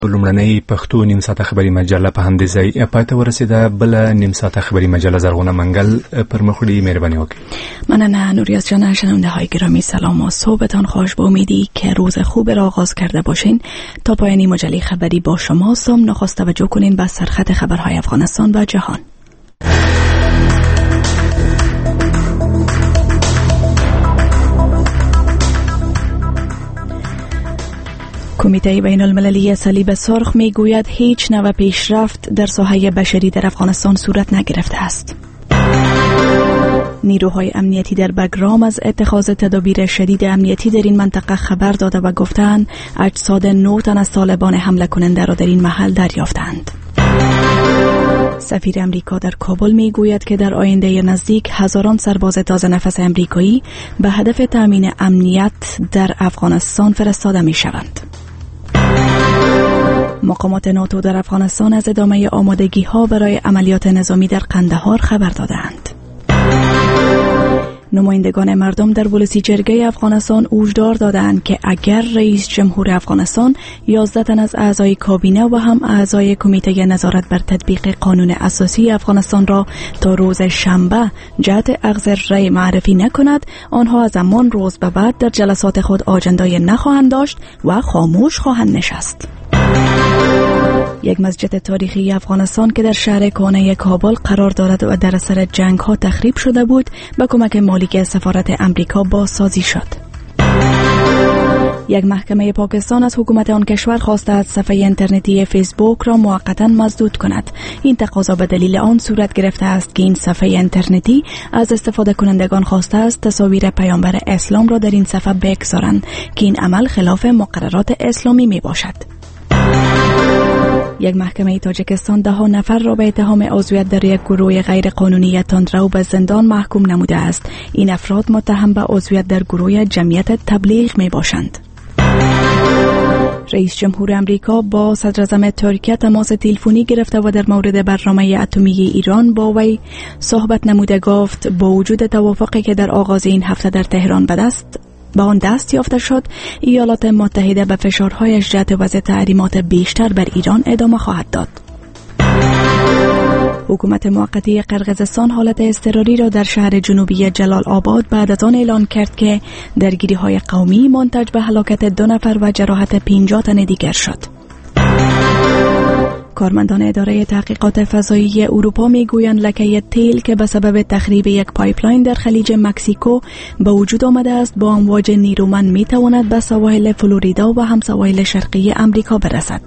لومړنۍ پښتو نیم ساعته خبري مجله په همدې ځای پای ته ورسېده. بله نیم ساعته خبري مجله زرغونه منگل پر مخ وړي. مهرباني وکړئ. مننه نوریاز جان. شنونده های گرامی سلام و صبحتان خوش. با امیدی که روز خوب را آغاز کرده باشین. تا پایانی مجله خبری با شما سام. نخست توجه کنین به سرخط خبرهای افغانستان و جهان. کمیته بین المللی صلیب سرخ می گوید هیچ نوع پیشرفت در ساحه بشری در افغانستان صورت نگرفته است. نیروهای امنیتی در بگرام از اتخاذ تدابیر شدید امنیتی در این منطقه خبر داده و گفتند اجساد 9 تن از طالبان حمله کننده را در این محل دریافتند. سفیر امریکا در کابل می گوید که در آینده نزدیک هزاران سرباز تازه نفس امریکایی به هدف تامین امنیت در افغانستان فرستاده می شوند. مقامات ناتو در افغانستان از ادامه آمادگی ها برای عملیات نظامی در قندهار خبر دادند. نمایندگان مردم در ولسی جرگه افغانستان هشدار دادند که اگر رئیس جمهور افغانستان 11 تن از اعضای کابینه و هم اعضای کمیته نظارت بر تطبیق قانون اساسی افغانستان را تا روز شنبه جهت اخذ رأی معرفی نکند، آنها از همان روز به بعد در جلسات خود آجندای نخواهند داشت و خاموش خواهند نشست. یک مسجد تاریخی افغانستان که در شهر کهنه کابل قرار دارد و در اثر جنگ ها تخریب شده بود به کمک مالی سفارت امریکا بازسازی شد. یک محکمه پاکستان از حکومت آن کشور خواسته است صفحه اینترنتی فیسبوک را موقتا مسدود کند. این تقاضا به دلیل آن صورت گرفته است که این صفحه اینترنتی از استفاده کنندگان خواسته است تصاویر پیامبر اسلام را در این صفحه بگذارند که این عمل خلاف مقررات اسلامی می باشد. یک محکمه تاجیکستان 10 نفر را به اتهام عضویت در یک گروه غیر قانونی تندرو به زندان محکوم نموده است. این افراد متهم به عضویت در گروه جمعیت تبلیغ می باشند. رئیس جمهور امریکا با صدر اعظم ترکیه تماس تلفنی گرفته و در مورد برنامه اتمی ایران با وی صحبت نموده گفت با وجود توافقی که در آغاز این هفته در تهران به آن دست یافته شد، ایالات متحده به فشارهایش جهت وضع تحریمات بیشتر بر ایران ادامه خواهد داد. حکومت موقتی قرقیزستان حالت اضطراری را در شهر جنوبی جلال آباد بعد از آن اعلان کرد که درگیری‌های قومی منتج به هلاکت 2 نفر و جراحت 50 تن دیگر شد. کارمندان اداره تحقیقات فضایی اروپا میگویند لکه تیل که به سبب تخریب یک پایپلاین در خلیج مکزیکو به وجود آمده است با امواج نیرومند میتواند به سواحل فلوریدا و هم سواحل شرقی امریکا برسد.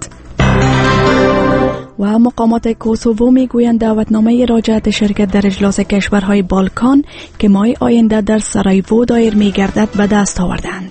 و مقامات کوسوو میگویند دعوتنامه راجعت شرکت در اجلاس کشورهای بالکان که ماه آینده در سارایوو دایر میگردد به دست آوردند.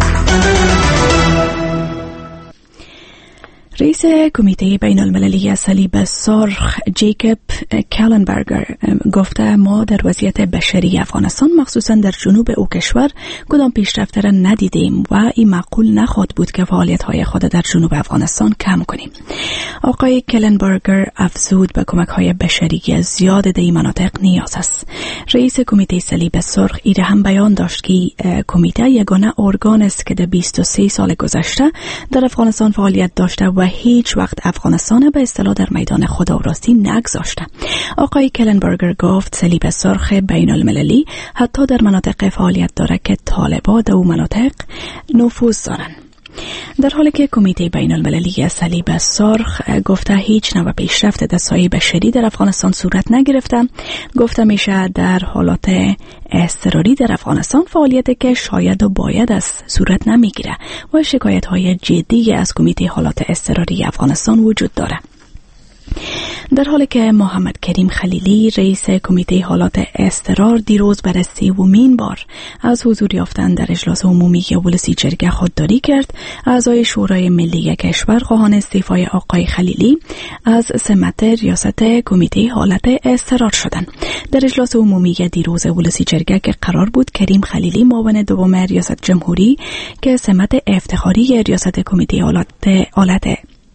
رئیس کمیته بین المللی صلیب سرخ جیکوب کلنبرگر گفته ما در وضعیت بشری افغانستان مخصوصا در جنوب او کشور کدام پیشرفت را ندیدیم و این معقول نخواهد بود که فعالیت‌های خود در جنوب افغانستان کم کنیم. آقای کلنبرگر افزود به کمک‌های بشری زیاد در این مناطق نیاز است. رئیس کمیته صلیب سرخ ایره هم بیان داشت که کمیته یگانه ارگان است که در 23 سال گذشته در افغانستان فعالیت داشته و هیچ وقت افغانستان به اصطلاح در میدان خدا و راستی نگذاشته. آقای کلنبرگر گفت صلیب سرخ بین المللی حتی در مناطق فعالیت داره که طالبان در اون مناطق نفوذ دارند. در حالی که کمیته بین المللی صلیب سرخ گفته هیچ نوع پیشرفت در سایه بشری در افغانستان صورت نگرفته، گفته میشه در حالات اضطراری در افغانستان فعالیتی که شاید و باید از صورت نمیگیره و شکایت های جدی از کمیته حالات اضطراری افغانستان وجود داره. در حالی که محمد کریم خلیلی رئیس کمیته حالات اضطرار دیروز برای 3مین بار از حضور یافتن در اجلاس عمومی ولسی جرگه خودداری کرد، اعضای شورای ملی کشور خواهان استعفای آقای خلیلی از سمت ریاست کمیته حالت اضطرار شدند. در اجلاس عمومی دیروز ولسی جرگه که قرار بود کریم خلیلی معاون دوم ریاست جمهوری که سمت افتخاری ریاست کمیته حالت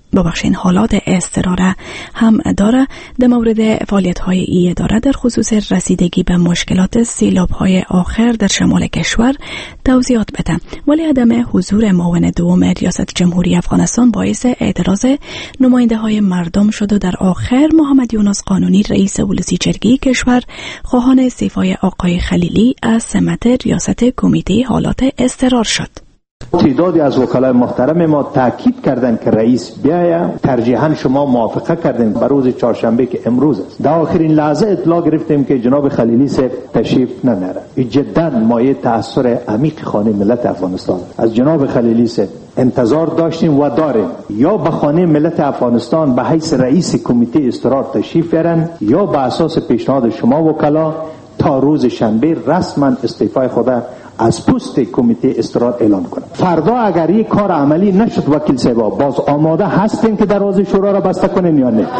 ببخشین حالات اضطرار هم داره. در مورد فعالیت‌های ای اداره در خصوص رسیدگی به مشکلات سیلاب‌های آخر در شمال کشور توضیحات بده، ولی عدم حضور معاون دوم ریاست جمهوری افغانستان باعث اعتراض نماینده‌های مردم شد و در آخر محمد یونس قانونی رئیس ولسی جرگه کشور خواهان استعفای آقای خلیلی از سمت ریاست کمیته حالات اضطرار شد. تعدادی از وکلای محترم ما تاکید کردند که رئیس بیاید. ترجیحاً شما موافقه کردین به روز چهارشنبه که امروز است. در آخرین لحظه اطلاع گرفتیم که جناب خلیلی صاحب تشریف نمیاره. جدا مایه تأثیر عمیق خانه ملت افغانستان. از جناب خلیلی صاحب انتظار داشتیم و داریم یا به خانه ملت افغانستان به حیث رئیس کمیته اضطرار تشریف بیارن یا به اساس پیشنهاد شما وکلا تا روز شنبه رسما استعفای خود از پست کمیته اضطرار اعلام کنه. فردا اگر یک کار عملی نشد وکیل صاحب باز آماده هستین که دروازه شورا را بسته کنین یا نه؟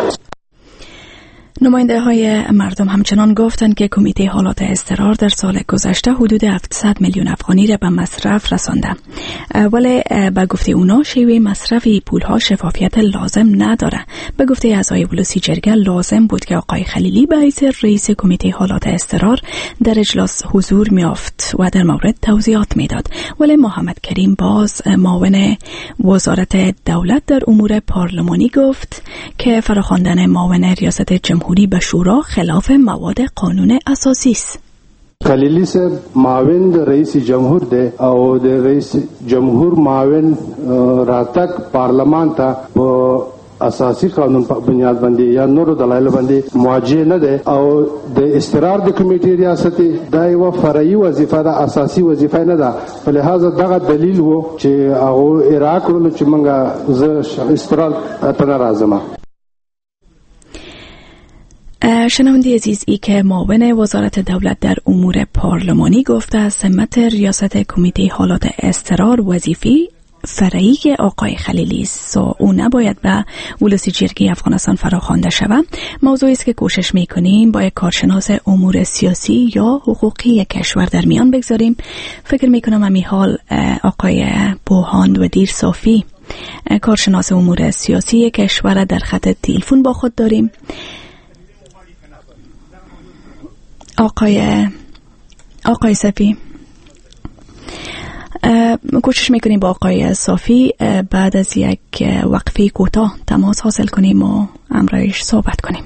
نماینده های مردم همچنان گفتند که کمیته حالات اضطرار در سال گذشته حدود 700 میلیون افغانی را به مصرف رسانده، ولی به گفته اونا شیوه مصرف پولها شفافیت لازم نداره. به گفته اعضای ولسی جرگه لازم بود که آقای خلیلی به حیث رئیس کمیته حالات اضطرار در اجلاس حضور میافت و در مورد توضیحات میداد، ولی محمد کریم باز معاون وزارت دولت در امور پارلمانی گفت که فراخواندن معاون ریاست جمهوری به شورا خلاف مواد قانون اساسی است. خلیلی صاحب معاون رئیس جمهور ده او د رئیس جمهور معاون راتک پارلمان ته په اساسي قانون په بنیاد باندې یا نورو دلایل باندې موجه نه ده او د استقرار د کمیټې ریاستي دا یو فرعي وظیفه ده، اساسي وظیفه نه ده. په لحاظ دغه دلیل وو چې هغه اراده کړل چې موږ ز استقرار ته راځم. شنونده عزیز، ای که معاون وزارت دولت در امور پارلمانی گفته از سمت ریاست کمیته حالات اضطرار وظیفی فرعی آقای خلیلی است و او نباید به ولسی جرگه افغانستان فراخوانده شود. موضوعی است که کوشش میکنیم با یک کارشناس امور سیاسی یا حقوقی کشور در میان بگذاریم. فکر میکنم امی حال آقای بوهاند وزیر صافی کارشناس امور سیاسی کشور در خط تلفن با خود داریم. آقای صافی، کوشش میکنیم با آقای صافی بعد از یک وقفه کوتاه تماس حاصل کنیم و امرایش صحبت کنیم.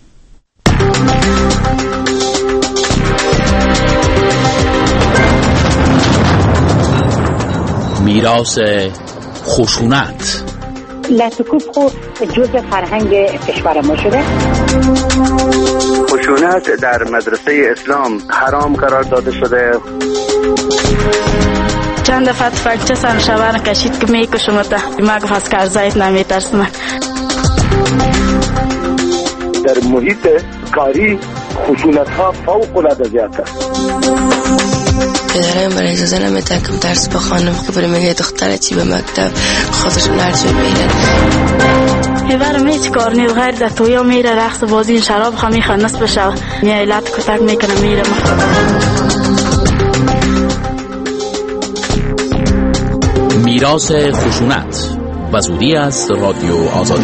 میراث خشونت لطکوب خو جزء فرهنگ کشور ما شده. خشونت در مدرسه اسلام حرام قرار داده شده. چند دفعه فکچه سم شوان کشید که میکشم تا ما گفت از کارزایت نمیترسم. در محیط کاری خشونت ها فوق العاده زیاد است. پدرم برای اجازه نمیده که درس بخوانم که برای میگه دختره چی به مکتب خودشون هرچی میرن. هیوارم هیچ کار نیست غیر در تویا میره رقص بازی شراب خوا میخواد نصف شو میایلت کتک میکنه میره. میراث خشونت وزودی از رادیو آزادی.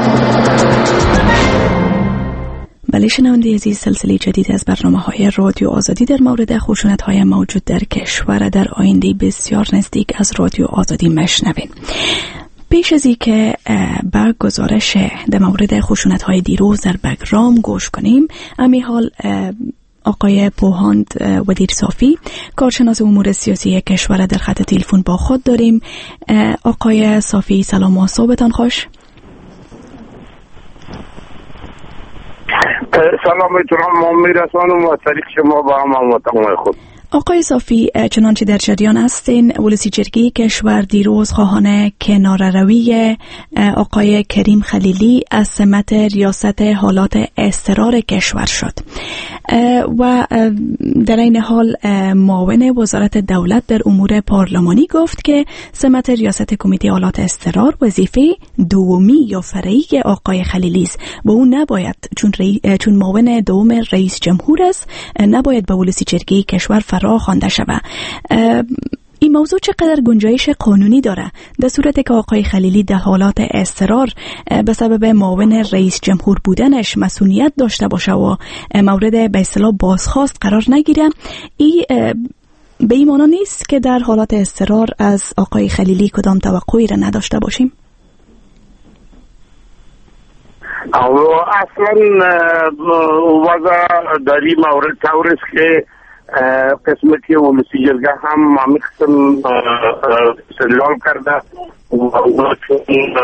بله شنونده عزیز، سلسله جدید از برنامه‌های رادیو آزادی در مورد خشونت‌های موجود در کشور در آینده بسیار نزدیک از رادیو آزادی مشنوین. پیش از اینکه به گزارش در مورد خشونت‌های دیروز در بگرام گوش کنیم، امی حال آقای بوهاند وزیر صافی کارشناس امور سیاسی کشور در خط تلفن با خود داریم. آقای صافی سلام و صبحتان خوش. سلامتون ما میرسانم و طریق شما با هم هموطنان خود. آقای صافی، چنانچه در جریان هستین ولسی جرگه کشور دیروز خواهان کناره‌روی آقای کریم خلیلی از سمت ریاست حالات اضطرار کشور شد و در این حال معاون وزارت دولت در امور پارلمانی گفت که سمت ریاست کمیته حالات اضطرار وظیفه دومی یا فرعی آقای خلیلی است و او نباید چون معاون دوم رئیس جمهور است نباید به ولسی جرگه کشور خوانده شود. این موضوع چقدر گنجایش قانونی داره در صورتی که آقای خلیلی در حالات اضطرار به سبب معاون رئیس جمهور بودنش مسئولیت داشته باشه و مورد به اصطلاح بازخواست قرار نگیره؟ این به این معنی نیست که در حالات اضطرار از آقای خلیلی کدام توقعی را نداشته باشیم؟ اصلا وضع در این مورد طور است که قسمتی ولسی جرگه هم همین قسم استدلال کرده و اونا چون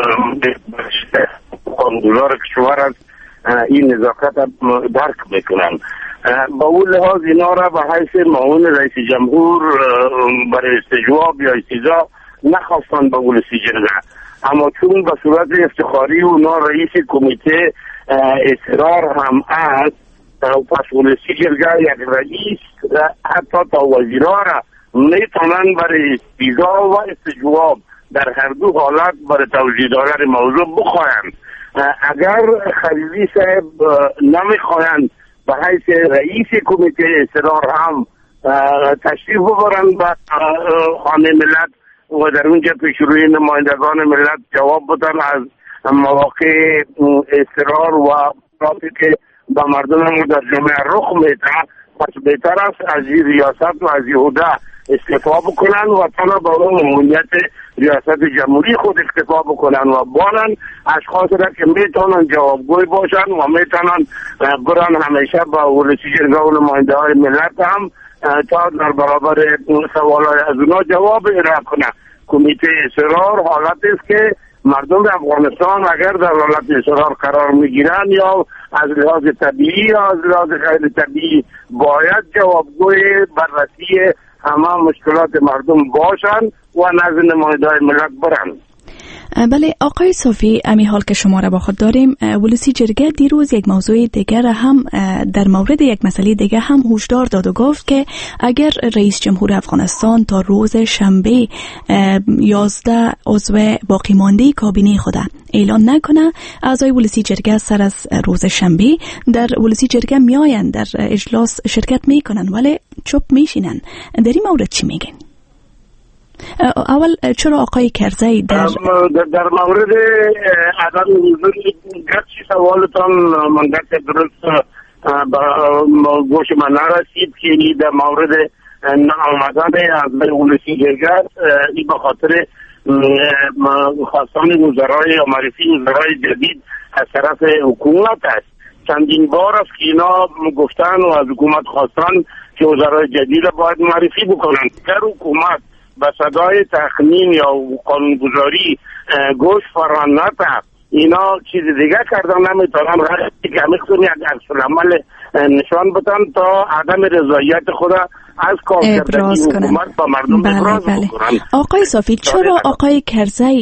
قانونگذار کشور از این نزاکت درک میکنن. با اون لحاظ اینا را به حیث معاون رئیس جمهور برای استجواب یا استیضاح نخواستن با ولسی جرگه، اما چون به صورت افتخاری اونا رئیس کمیته اصرار هم است، پس ولسی جرگه یک رئیس حتی تا وزیرا را میتونن برای استیضاح و استجواب در هر دو حالت برای توجیه دادن موضوع بخواهند. اگر خلیلی صاحب نمیخواهند به حیث رئیس کمیته اصرار هم تشریف ببرند به خانه ملت و در اونجا پیش روی نمایندگان ملت جواب بدن از مواقع اصرار و راتی که به مردم در جامعه رخ میده، پس بهتر است از این ریاست و از این عهده استعفا بکنن و تنها با اون ماموریت ریاست جمهوری خود اکتفا بکنن و بانن اشخاص را که میتونن جوابگوی باشن و میتونن برن همیشه با ولسی جرگه و نماینده های ملت هم تا در برابر سوالای از اونا جواب ارائه کنه. کمیته اصرار حالت است که مردم افغانستان اگر در حالت اصرار قرار میگیرن یا از لحاظ طبیعی یا از لحاظ غیر طبیعی باید جوابگوی بررسی همه مشکلات مردم باشن و نزد نماینده‌های ملت برن. بله آقای صافی، امی حال که شما را با خود داریم، ولسی جرگه دیروز یک موضوع دیگر هم در مورد یک مسئله دیگر هم هشدار داد و گفت که اگر رئیس جمهور افغانستان تا روز شنبه 11 عضو باقی مانده کابینه خود اعلان نکنه، اعضای ولسی جرگه سر از روز شنبه در ولسی جرگه میآیند، در اجلاس شرکت میکنن ولی چوب میشینن. در این مورد چی میگن؟ اول چرا آقای کرزی در مورد عدم حضور گرچه سوالتان من گرچه درست گوش من نرسید که در مورد نامدن از ولسی جرگه این به خاطر خواستان وزرای یا معرفی وزرای جدید از طرف حکومت است. چندین بار است که اینا گفتن و از حکومت خواستن که وزرای جدید باید معرفی بکنن. در حکومت به صدای تخمین یا قانونگذاری گوش فران نده، اینا چیز دیگه کردن نمیتونن رأیی که همیخون یک عکس‌العمل نشان بدن تا عدم رضایت خود از کارکردگی حکومت با مردم ابراز بکنن. آقای صافی، چرا آقای کرزی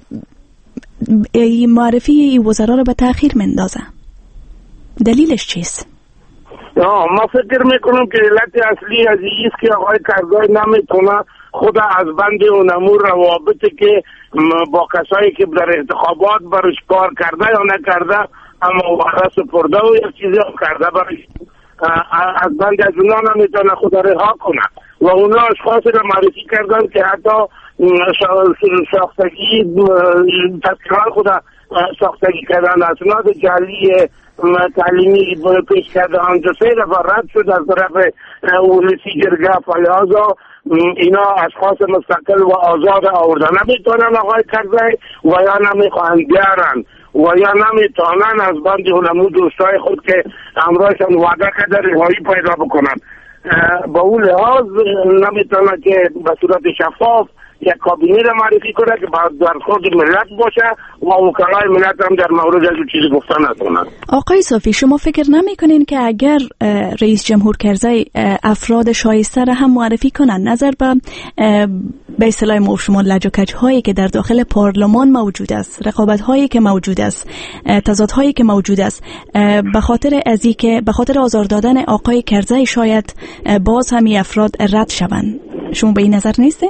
معرفی وزرا رو به تأخیر مندازه؟ دلیلش چیست؟ ما فکر میکنم که علت اصلی از این است که آقای کرزی نمیتونه خود از بند اونمور روابطی که با کسایی که در انتخابات برش کار کرده یا نکرده اما وعده سپرده و یک چیزی هم کرده برش از بند از اونا نمیتونه خود رها کنه و اونا اشخاصی را معرفی کردن که حتی ساختگی تذکران خود ساختگی کردن اسناد جعلی تعلیمی پیش کرده آنجا سه دفعه رد شد از طرف ولسی جرگه. فلحاظا اینا اشخاص مستقل و آزاد آورده نمیتونن آقای کرزی و یا نمیخواهند بیارن و یا نمیتونن از بند علمو دوستای خود که امروزشان وعده کرده رهایی پیدا بکنن. با اون لحاظ نمیتونن که به صورت شفاف یک کابینه را معرفی کنه که در خود ملت باشه و وکلای ملت هم در مورد از چیزی گفتن نکنن. آقای صافی، شما فکر نمی‌کنین که اگر رئیس جمهور کرزی افراد شایسته را هم معرفی کنن نظر به اصطلاح شما لج و کج هایی که در داخل پارلمان موجود است، رقابت هایی که موجود است، تضاد هایی که موجود است، به خاطر آزار دادن آقای کرزی شاید باز همی افراد رد شوند، شما به این نظر نیستین؟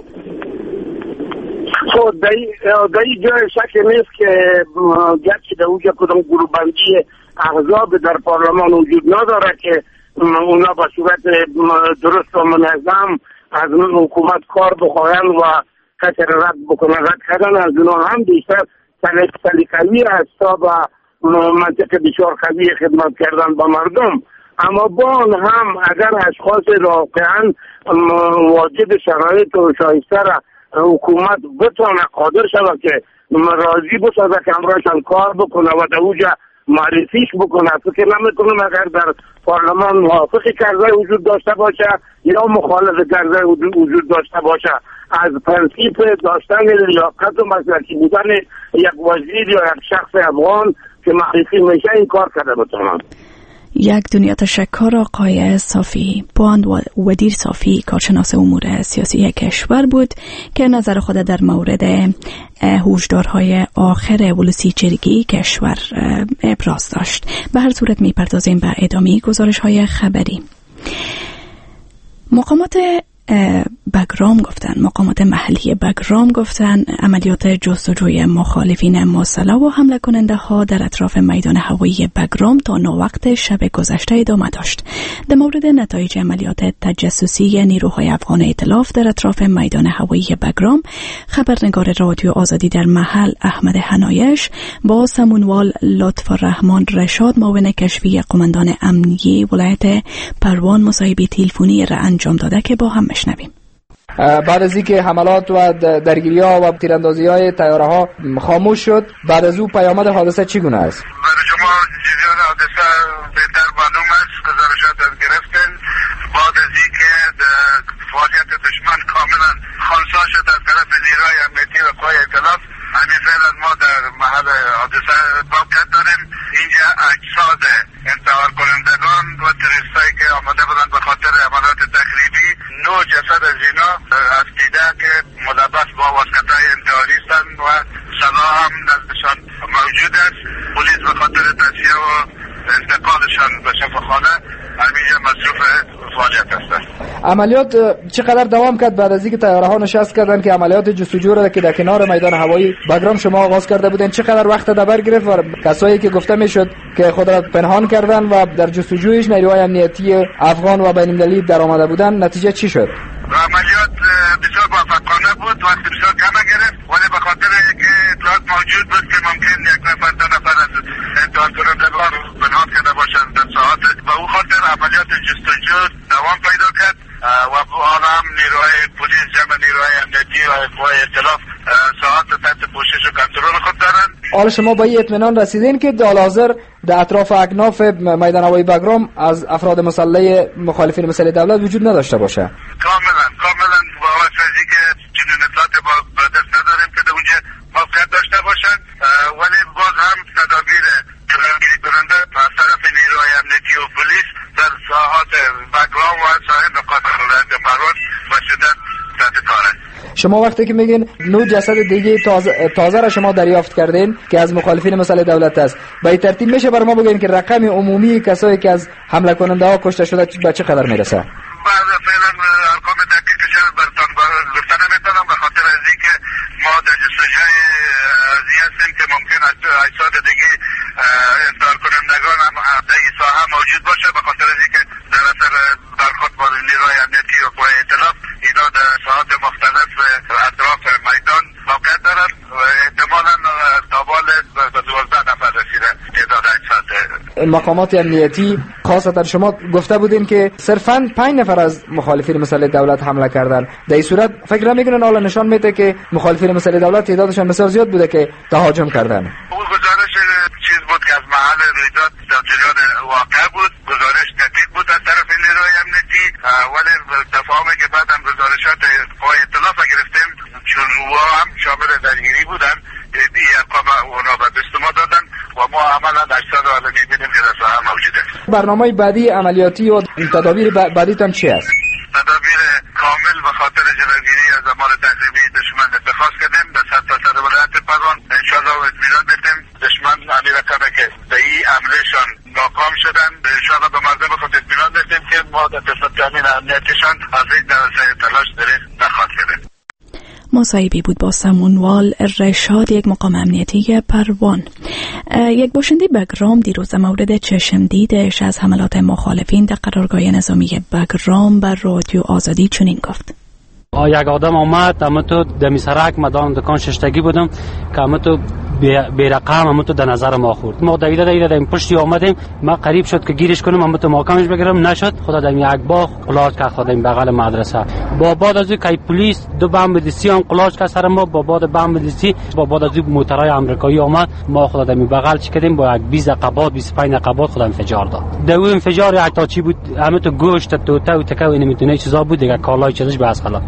خب در این جای شک نیست که گرچه در اونجا کدام گروه بندی احزاب در پارلمان وجود نداره که اونا با صورت درست و منظم از حکومت کار بخواهند و کسی رد بکنن. رد کردن از اونا هم بیشتر سلیقه‌ای است تا به منطق بسیار قوی خدمت کردن با مردم. اما با آن هم اگر اشخاص واقعا واجد شرایط و شایسته را حکومت بتونه قادر شود که راضی بسازه که امرایشان کار بکنه و در اوجا معرفیش بکنه، فکر نمیکنم اگر در پارلمان موافق کرزی وجود داشته باشه یا مخالف کرزی وجود داشته باشه، از پرنسیپ داشتن لیاقت و مسلکی بودن یک وزیر یا یک شخص افغان که معرفی میشه این کار کرده بتونن. یک دنیا تشکر آقای صافی، باند ودیر صافی، کارشناس امور سیاسی کشور بود که نظر خود در مورد هوشدارهای آخر ولسی جرگی کشور ابراز داشت. به هر صورت میپردازیم به ادامه گزارش‌های خبری. مقامات محلی بگرام گفتن عملیات جستجوی مخالفین مسلح و حمله کننده ها در اطراف میدان هوایی بگرام تا نووقت شب گذشته ادامه داشت. در مورد نتایج عملیات تجسسی نیروهای افغان ائتلاف در اطراف میدان هوایی بگرام، خبرنگار رادیو آزادی در محل احمد حنایش با سمونوال لطف الرحمن رشاد معاون کشفی قماندان امنیه ولایت پروان مصاحبه تلفنی را انجام داده که با هم مشنویم. بعد از اینکه حملات و درگیری‌ها و تیراندازی‌های طیاره‌ها خاموش شد، بعد از او پیامد حادثه چگونه است؟ برای شما جریان حادثه بهتر معلوم است. گزارشات گرفتن بعد از اینکه فعالیت دشمن کاملا خنثی شد از طرف نیروهای امنیتی و قوای ائتلاف، همین فعلا ما در محل حادثه موقعیت داریم. اینجا اجساد انتحار کنندگان و تروریستایی که آمده بودند به خاطر عملیات تخریبی، 9 جسد از اینا از دیده که ملبس با واسکت‌های انتحاری هستند و سلاح هم نزدشان موجود است. پلیس به خاطر تصفیه و انتقالشان به شفاخانه همینجا مصروف فعالیت هستند. عملیات چقدر دوام کرد بعد از اینکه طیاره‌ها نشست کردند که عملیات جستجو را که در کنار میدان هوایی بگرام شما آغاز کرده بودند چقدر وقت در بر گرفت و کسایی که گفته میشد که خود را پنهان کردن و در جستجویش نیروهای امنیتی افغان و بین‌المللی در آمده بودند نتیجه چی شد؟ عملیات بسیار موفقانه بود، وقت بسیار کم گرفت، ولی به خاطر اینکه اطلاعات موجود بود که ممکن یک نفر دو نفر از انتحار کنندگان پنهان کرده باشند در ساعات، به او خاطر عملیات جستجو دوام پیدا کرد و حالا هم نیروهای پلیس، جمع نیروهای امنیتی و قوای ائتلاف ساعات تحت پوشش و کنترل خود دارند. حالا شما با این اطمینان رسیدین که در حاضر در اطراف اکناف میدان هوایی بگرام از افراد مسلح مخالفین مسلح دولت وجود نداشته باشه؟ کاملا با واسطه که چنین اطلاعات با دست نداریم که در اونجا موقعیت داشته باشند، ولی باز هم تدابیر جلوگیری کننده از طرف نیروهای امنیتی و پلیس در ساحات بگرام و سایر نقاط ولایت پروان به شدت تحت کار است. شما وقتی که میگین 9 جسد دیگه تازه را شما دریافت کردین که از مخالفین مسلح دولت است، به این ترتیب میشه برای ما بگین که رقم عمومی کسایی که از حمله کننده ها کشته شده به چه قدر میرسه؟ فعلا ارقام دقیقش براتون گفته نمیتونم، به خاطر از اینکه ما در جستجوی ازی هستیم که ممکن اجساد دیگه انتحار کنندگان هم در این ساحه موجود باشه، به خاطر از اینکه در اثر برخورد با نیروهای امنیتی و قوای ائتلاف اینا در ساحات مختلف اطراف میدان موقعیت دارند و احتمالاً تا بالای 12 نفر رسیده تعداد اجساد. مقامات امنیتی خاصتا شما گفته بودین که صرفاً 5 نفر از مخالفین مسلح دولت حمله کردن. در این صورت فکر نمیکنن حالا نشان میده که مخالفین مسلح دولت تعدادشان بسیار زیاد بوده که تهاجم کردن؟ اون گزارش چیز بود که از محل رویداد در جریان واقع بود، گزارش دقیق بود از طرف نیروهای امنیتی، ولی تفاهمی که بعد هم گزارشات قوای ائتلاف گرفتیم چون او هم شامل درگیری بودن، این ارقام اونا به دست ما دادن و ما عملا اجساد را می‌بینیم که در ساحه موجوده. برنامه بعدی عملیاتی و تدابیر بعدیتان چی است؟ تدابیر کامل به خاطر جلوگیری از اعمال تخریبی دشمن اتخاذ کردیم در سرتاسر ولایت پروان. انشاءالله اطمینان بدیم دشمن همین رقمه که در این حملهشان ناکام شدن، انشاءالله به مردم خود اطمینان بدیم که ما در تامین امنیتشان از این درسه تلاش داریم نخواهد کردیم. مصاحبه بود با سمونوال رشاد، یک مقام امنیتی پروان. یک باشنده بگرام دیروز مورد چشم دیدش از حملات مخالفین در قرارگاه نظامی بگرام بر رادیو آزادی چنین گفت: یک آدم آمد اما تو دمی سرک مدان دکان ششتگی بودم که اما تو بیرقم اما تو در نظر ما خورد. ما دویده در پشتی آمدیم، ما قریب شد که گیرش کنم اما تو محکمش بگیرم، نشد. خدا در یک باغ قلاش که خودم بغل مدرسه با بعد از که پلیس دو بمب دیسی هم قلاش که سر ما با بعد بمب دیسی با بعد از موترای آمریکایی آمد، ما خدا در بغل چیکردیم با یک 20 قباد 25 قباد خدا انفجار داد. دو انفجار حتی چی بود، اما تو گوشت توته و تکه و نمیدونه چیزا بود دیگه، کالای چیزش به اسخلا.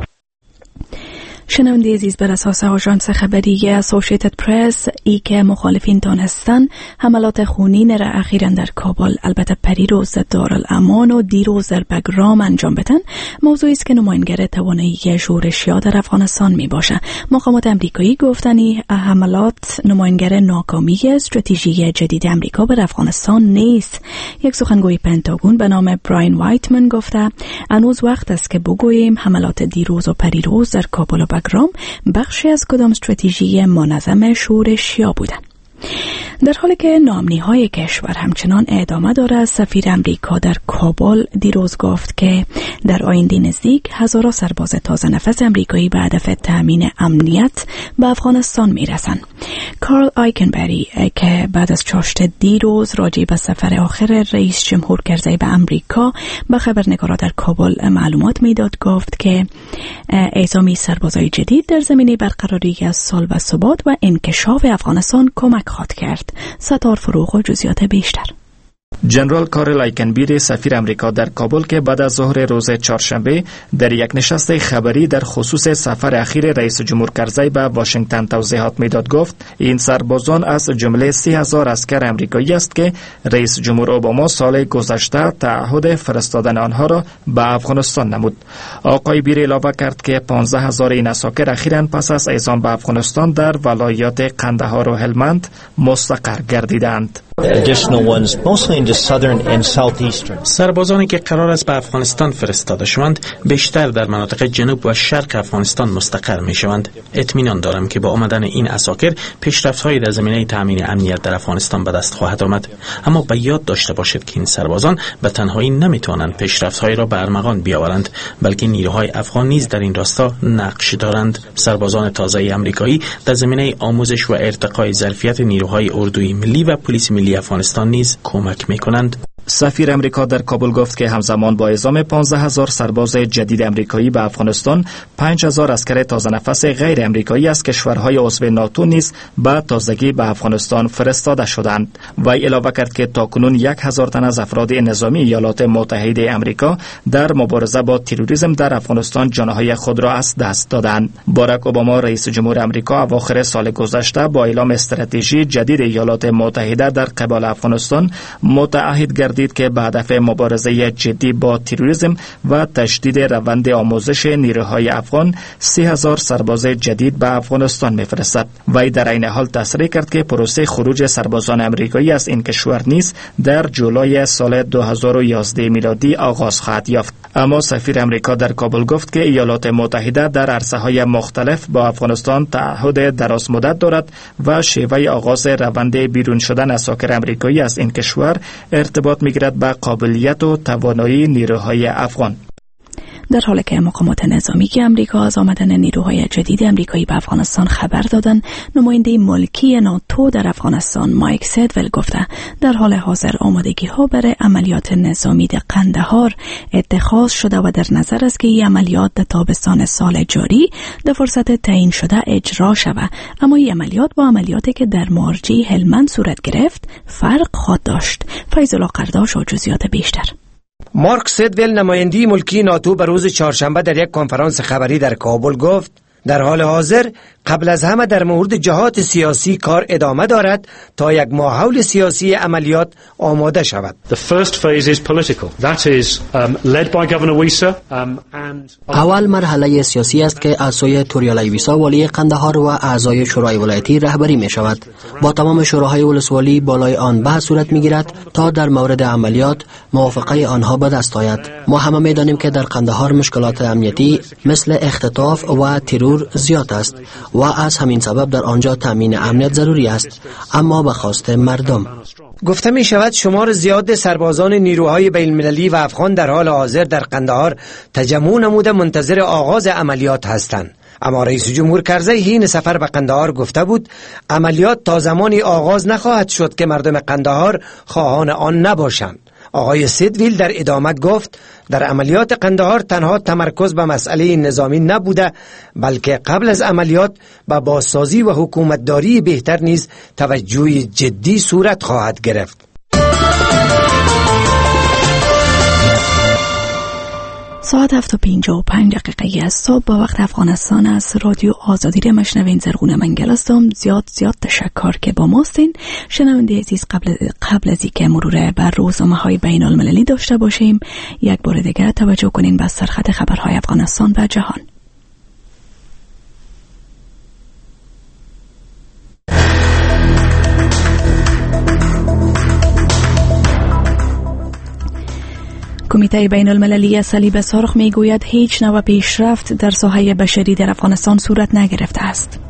شنونده عزیز، بر اساس آژانس خبری اسوسییتد پرس ای که مخالفین تانستن حملات خونین را اخیراً در کابل، البته پریروز دارالامان و دیروز در بگرام انجام بدن، موضوعی است که نماینگر توانایی شورشیا در افغانستان می باشه. مقامات امریکایی گفتنی حملات نماینگر ناکامی استراتژی جدید امریکا بر افغانستان نیست. یک سخنگوی پنتاگون به نام براین وایتمن گفته هنوز وقت است که بگوییم حملات دیروز و پریروز در کابل و بگرام بخشی از کدام استراتژی منظم شورشیا بودند. در حالی که ناامنی‌های کشور همچنان ادامه دارد، سفیر امریکا در کابل دیروز گفت که در آینده نزدیک هزاران سرباز تازه نفس امریکایی به هدف تامین امنیت به افغانستان میرسند. کارل آیکنبری که بعد از چاشت دیروز راجع به سفر آخر رئیس جمهور کرزی به امریکا به خبرنگاران در کابل معلومات میداد، گفت که اعزام سربازای جدید در زمینه برقراری از صلح و ثبات و انکشاف افغانستان کمک خواهد کرد. ستار فروغ و جزئیات بیشتر. جنرال کارل آیکنبری سفیر امریکا در کابل که بعد از ظهر روز چهارشنبه در یک نشست خبری در خصوص سفر اخیر رئیس جمهور کرزی به واشنگتن توضیحات میداد، گفت این سربازان از جمله 30,000 عسکر امریکایی است که رئیس جمهور اوباما سال گذشته تعهد فرستادن آنها را به افغانستان نمود. آقای بیری علاوه کرد که 15,000 این عساکر اخیراً پس از اعزام به افغانستان در ولایات قندهار و هلمند مستقر گردیدند. سربازانی که قرار است به افغانستان فرستاده شوند بیشتر در مناطق جنوب و شرق افغانستان مستقر می شوند. اطمینان دارم که با آمدن این عساکر پیشرفت‌هایی در زمینه تامین امنیت در افغانستان به دست خواهد آمد. اما به یاد داشته باشید که این سربازان به تنهایی نمیتوانند پیشرفت‌هایی را به ارمغان بیاورند، بلکه نیروهای افغان نیز در این راستا نقش دارند. سربازان تازه آمریکایی در زمینه آموزش و ارتقای ظرفیت نیروهای اردوی ملی و پلیس ملی افغانستان نیز کمک می‌کنند. سفیر امریکا در کابل گفت که همزمان با اعزام 15,000 سرباز جدید امریکایی به افغانستان، 5,000 عسکر تازه نفس غیر امریکایی از کشورهای عضو ناتو نیز به تازگی به افغانستان فرستاده شدند. وی علاوه کرد که تاکنون 1,000 تن از افراد نظامی ایالات متحده امریکا در مبارزه با تروریسم در افغانستان جانهای خود را از دست دادند. باراک اوباما رئیس جمهور امریکا اواخر سال گذشته با اعلام استراتژی جدید ایالات متحده در قبال افغانستان متعهد گردید که به هدف مبارزه جدی با تروریسم و تشدید روند آموزش نیروهای افغان 30,000 سرباز جدید به افغانستان می‌فرستد. وی در این حال تصریح کرد که پروسه خروج سربازان امریکایی از این کشور نیز در جولای سال 2011 میلادی آغاز خواهد یافت. اما سفیر امریکا در کابل گفت که ایالات متحده در عرصه‌های مختلف با افغانستان تعهد دراز مدت دارد و شیوه آغاز روند بیرون شدن عساکر امریکایی از این کشور ارتباط می‌گیرد به قابلیت و توانایی نیروهای افغان. در حالی که مقامات نظامی امریکا از آمدن نیروهای جدید امریکایی به افغانستان خبر دادند، نماینده ملکی ناتو در افغانستان مایک سیدول گفته در حال حاضر آمادگی‌ها برای عملیات نظامی در قندهار اتخاذ شده و در نظر است که این عملیات در تابستان سال جاری در فرصت تعیین شده اجرا شود. اما این عملیات با عملیاتی که در مارجی هلمند صورت گرفت فرق خواهد داشت. فیض الله قرداش و جزئیات بیشتر. مارک سیدول نماینده ملکی ناتو به روز چهارشنبه در یک کنفرانس خبری در کابل گفت در حال حاضر قبل از همه در مورد جهات سیاسی کار ادامه دارد تا یک ماحول سیاسی عملیات آماده شود. The first phase is political. That is led by Governor Wisa and اول مرحله سیاسی است که از سوی توریالای ویسا والی قندهار و اعضای شورای ولایتی رهبری می شود. با تمام شوراهای ولسوالی بالای آن بحث صورت می گیرد تا در مورد عملیات موافقه آنها به دست آید. ما همه می دانیم که در قندهار مشکلات امنیتی مثل اختطاف و ترور زیاد است و از همین سبب در آنجا تامین امنیت ضروری است، اما به خواست مردم. گفته می شود شمار زیاد سربازان نیروهای بین المللی و افغان در حال حاضر در قندهار تجمع نموده منتظر آغاز عملیات هستند. اما رئیس جمهور کرزی حین سفر به قندهار گفته بود عملیات تا زمانی آغاز نخواهد شد که مردم قندهار خواهان آن نباشند. آقای سیدویل در ادامه گفت در عملیات قندهار تنها تمرکز به مسئله نظامی نبوده، بلکه قبل از عملیات به بازسازی و حکومتداری بهتر نیز توجه جدی صورت خواهد گرفت. ساعت 7:55 از صبح با وقت افغانستان از رادیو آزادی را مشنوین. زرغون منگل هستم. زیاد تشکر که با ماستین. شنونده عزیز، قبل از اینکه مرور بر روزنامه‌های بین المللی داشته باشیم، یک بار دیگر توجه کنین به سرخط خبرهای افغانستان و جهان. کمیته بین المللی صلیب سرخ می گوید هیچ نوع پیشرفت در ساحه بشری در افغانستان صورت نگرفته است.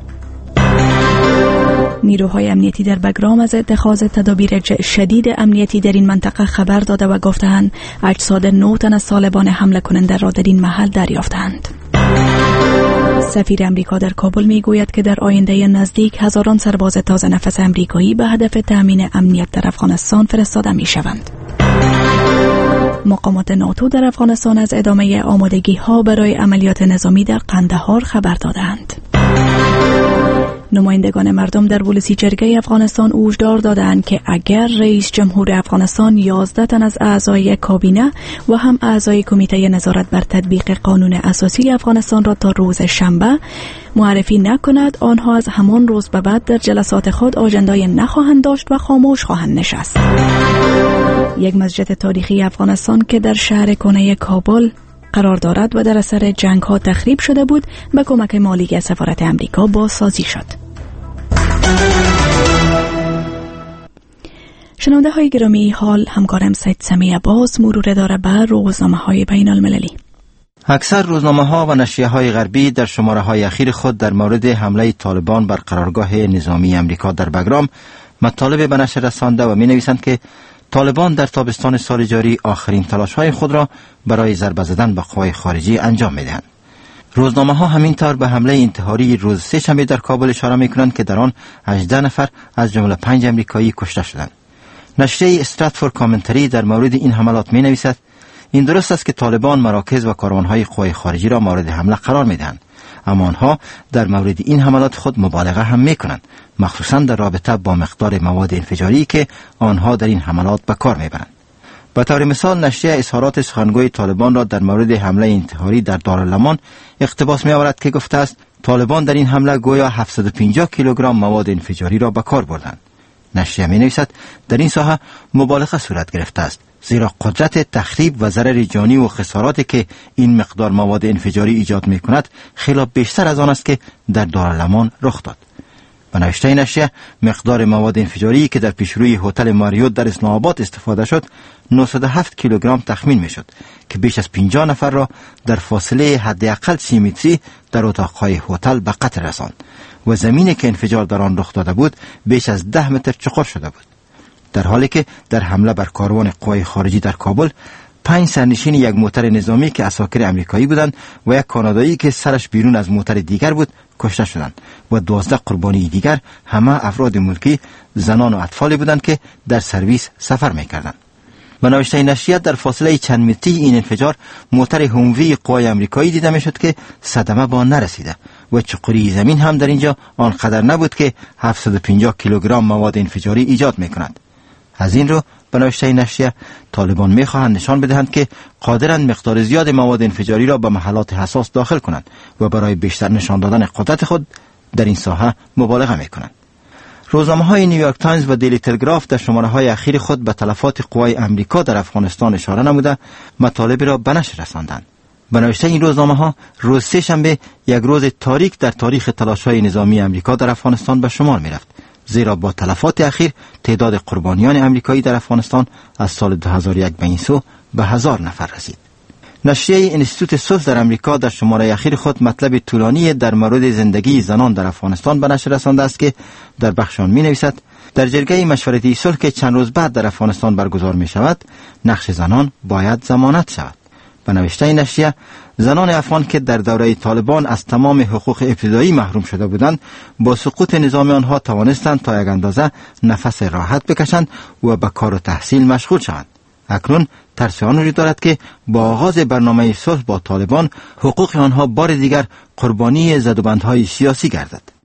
نیروهای امنیتی در بگرام از اتخاذ تدابیر شدید امنیتی در این منطقه خبر داده و گفتند اجساد 9 تن از طالبان حمله کننده را در این محل دریافتند. سفیر امریکا در کابل می گوید که در آینده نزدیک هزاران سرباز تازه نفس امریکایی به هدف تامین امنیت در افغانستان فرستاده می شوند. مقامات ناتو در افغانستان از ادامه آمادگی ها برای عملیات نظامی در قندهار خبر دادند. نمایندگان مردم در ولسی جرگه افغانستان هشدار دادند که اگر رئیس جمهور افغانستان 11 تن از اعضای کابینه و هم اعضای کمیته نظارت بر تطبیق قانون اساسی افغانستان را تا روز شنبه معرفی نکند، آنها از همان روز به بعد در جلسات خود آجندای نخواهند داشت و خاموش خواهند نشست. یک مسجد تاریخی افغانستان که در شهر کنه کابل قرار دارد و در اثر جنگ ها تخریب شده بود به کمک مالی سفارت امریکا بازسازی شد. شنونده های گرامی، حال همکارم سید سمیع باز مرور داره بر روزنامه های بین المللی. اکثر روزنامه ها و نشریه های غربی در شماره های اخیر خود در مورد حمله طالبان بر قرارگاه نظامی امریکا در بگرام مطالب به نشر رسانده و می نویسند که طالبان در تابستان سال جاری آخرین تلاش‌های خود را برای ضربه زدن به قوای خارجی انجام می‌دهند. روزنامه‌ها همینطور به حمله انتحاری روز سه‌شنبه در کابل اشاره می‌کنند که در آن 18 نفر از جمله 5 امریکایی کشته شدند. نشریه استراتفورد کامنتری در مورد این حملات می‌نویسد: این درست است که طالبان مراکز و کاروان‌های قوای خارجی را مورد حمله قرار می‌دهند، اما آنها در مورد این حملات خود مبالغه هم می‌کنند، مخصوصاً در رابطه با مقدار مواد انفجاری که آنها در این حملات به کار می‌برند. به طور مثال نشریه اظهارات سخنگوی طالبان را در مورد حمله انتحاری در دارالمان اقتباس می‌آورد که گفته است طالبان در این حمله گویا 750 کیلوگرم مواد انفجاری را به کار بردند. نشریه می‌نویسد در این ساحه مبالغه صورت گرفته است، زیرا قدرت تخریب و ضرر جانی و خساراتی که این مقدار مواد انفجاری ایجاد می‌کند خیلی بیشتر از آن است که در دارالمان رخ داد. به نوشته نشریه مقدار مواد انفجاری که در پیشروی هتل ماریوت در اسلام آباد استفاده شد 907 کیلوگرم تخمین میشد که بیش از 50 نفر را در فاصله حداقل 30 متری در اتاقهای هتل به قتل رساند و زمینی که انفجار در آن رخ داده بود بیش از 10 متر چقر شده بود. در حالی که در حمله بر کاروان قوای خارجی در کابل 5 سرنشین یک موتر نظامی که اساکر امریکایی بودند و یک کانادایی که سرش بیرون از موتر دیگر بود کشته شدند و 12 قربانی دیگر همه افراد ملکی، زنان و اطفالی بودند که در سرویس سفر می‌کردند. به نوشته نشریه در فاصله چند متری این انفجار موتر هوموی قوای امریکایی دیده میشد که صدمه به آن نرسیده و چقری زمین هم در اینجا آنقدر نبود که 750 کیلوگرم مواد انفجاری ایجاد می‌کند. از این رو به نوشته نشریه طالبان می‌خواهند نشان بدهند که قادرند مقدار زیاد مواد انفجاری را به محلات حساس داخل کنند و برای بیشتر نشان دادن قدرت خود در این ساحه مبالغه می‌کنند. روزنامه‌های نیویورک تایمز و دیلی تلگراف در شماره‌های اخیر خود به تلفات قوای امریکا در افغانستان اشاره نموده مطالب را به نشر رساندند. به نوشته این روزنامه‌ها روز سه‌شنبه یک روز تاریک در تاریخ تلاش‌های نظامی امریکا در افغانستان به شمار می‌رفت، زیرا با تلفات اخیر تعداد قربانیان امریکایی در افغانستان از سال 2001 به این سو به 1000 نفر رسید. نشریه انستیتوت صلح در امریکا در شماره اخیر خود مطلب طولانی در مورد زندگی زنان در افغانستان به نشر رسانده است که در بخش آن می نویسد در جرگه مشورتی صلح که چند روز بعد در افغانستان برگزار می شود، نقش زنان باید ضمانت شود. به نوشته این نشریه، زنان افغان که در دوره طالبان از تمام حقوق ابتدایی محروم شده بودند، با سقوط نظام آنها توانستند تا یک اندازه نفس راحت بکشند و به کار و تحصیل مشغول شوند. اکنون ترس آن وجود دارد که با آغاز برنامه صلح با طالبان، حقوق آنها بار دیگر قربانی زدوبندهای سیاسی گردد.